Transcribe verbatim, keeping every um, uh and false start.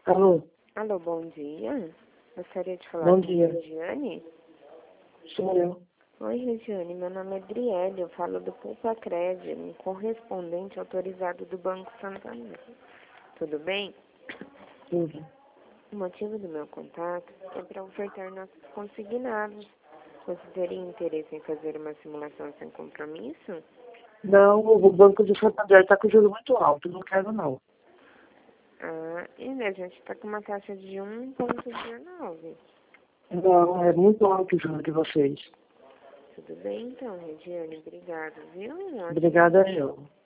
Alô, Alô, bom dia. Gostaria de falar bom com a dia. Regiane. Sou eu. Oi, Regiane, meu nome é Adriele, eu falo do Poupa Cred, um correspondente autorizado do Banco Santander. Tudo bem? Tudo. O motivo do meu contato é para ofertar nossos consignados. Você teria interesse em fazer uma simulação sem compromisso? Não, o Banco de Santander está com juro muito alto, não quero não. Ah, e a gente está com uma taxa de um vírgula dezenove. Não, é muito alto o juro de vocês. Tudo bem, então, Regiane, obrigado, viu? Um ótimo Obrigada eu.